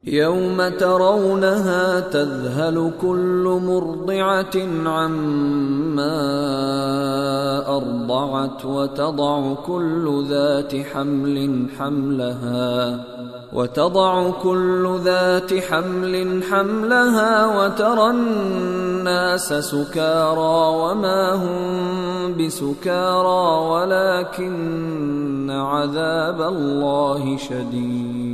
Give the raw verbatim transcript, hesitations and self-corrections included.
يوم ترونها تذهل كل مرضعة عما أرضعت وتضع كل ذات حمل حملها وتضع كل ذات حمل حملها وترى الناس سكارى وما هم بسكارى ولكن عذاب الله شديد.